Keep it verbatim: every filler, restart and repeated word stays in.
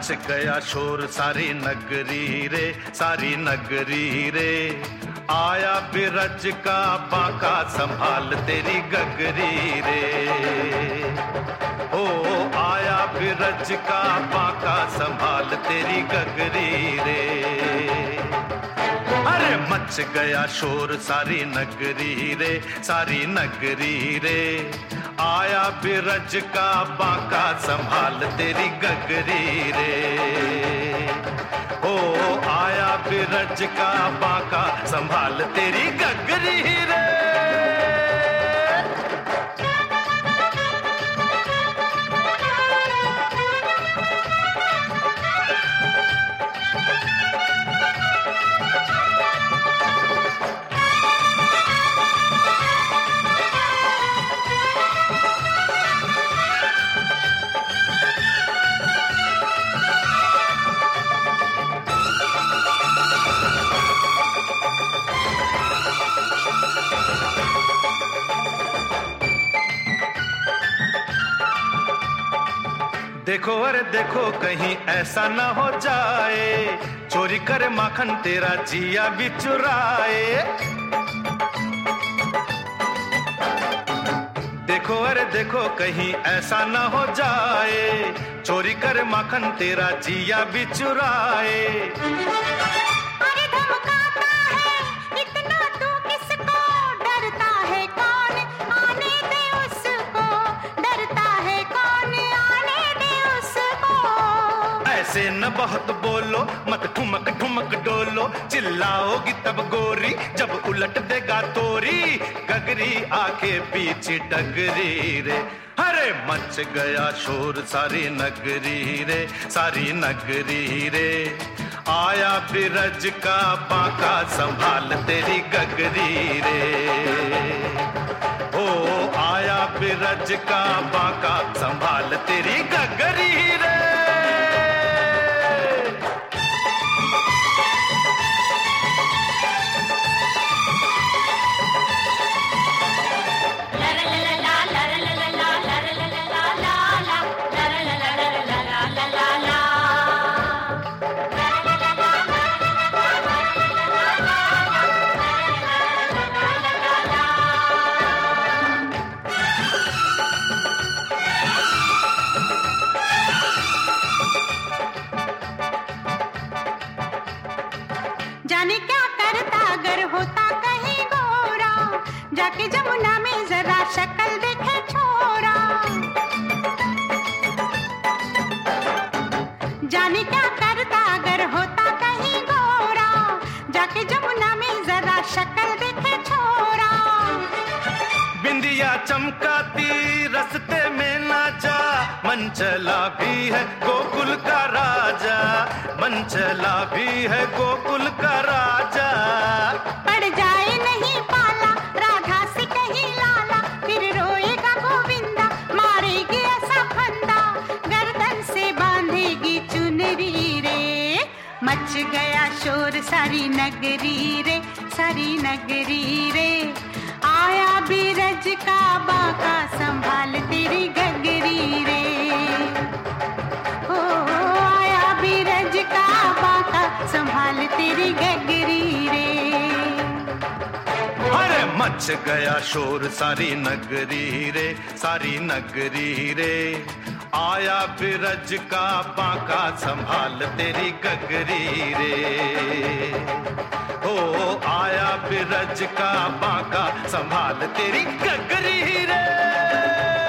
Much गया शोर सारी नगरी रे, सारी नगरी रे। आया बिरज का बांका संभाल तेरी गगरी रे। ओ आया बिरज का बांका संभाल तेरी गगरी रे। अरे मच गया शोर सारी नगरी रे, सारी नगरी रे। आया बिरज का बांका संभाल तेरी गगरी रे। ओ आया बिरज का बांका संभाल तेरी गगरी रे। देखो अरे देखो कहीं ऐसा ना हो जाए, चोरी करे माखन तेरा जिया भी चुराए। देखो अरे देखो कहीं ऐसा ना हो जाए, चोरी करे माखन तेरा जिया भी चुराए। अरे धमकाता है इतना तू किसको, डरता है कौन आने दे उसको, डरता है कौन आने दे उसको। ऐसे न बहुत बोलो, मत ठुमक ठुमक डोलो, चिल्लाओगी तब गोरी जब उलट देगा तोरी गगरी आके पीछे डगरी रे। अरे मच गया शोर सारी नगरी रे, सारी नगरी रे। आया बिरज का बांका संभाल तेरी गगरी रे। ओ आया बिरज का बांका संभाल तेरी गगरी रे। जाने क्या करता अगर होता कहीं गोरा, जाके जमुना में जरा शक्ल देखे छोरा। जाने क्या करता अगर होता कहीं गोरा, जाके जमुना में जरा शक्ल देखे छोरा। बिंदिया चमकाती रस्ते में ना जा, मन चला भी है गोकुल का राजा, मन चला भी है गोकुल का राजा। पड़ जाए नहीं पाला राधा से कहीं लाला, फिर रोएगा गोविंदा मारेगी ऐसा फंदा, गर्दन से बांधेगी चुनरी रे। मच गया शोर सारी नगरी रे, सारी नगरी रे। आया बिरज का बांका संभाल तेरी गगरी रे। ओ आया बिरज का बांका संभाल तेरी गगरी रे। अरे मच गया शोर सारी नगरी रे, सारी नगरी रे। आया बिरज का बांका संभाल तेरी गगरी रे। ओ आया बिरज का बांका संभाल तेरी गगरी रे।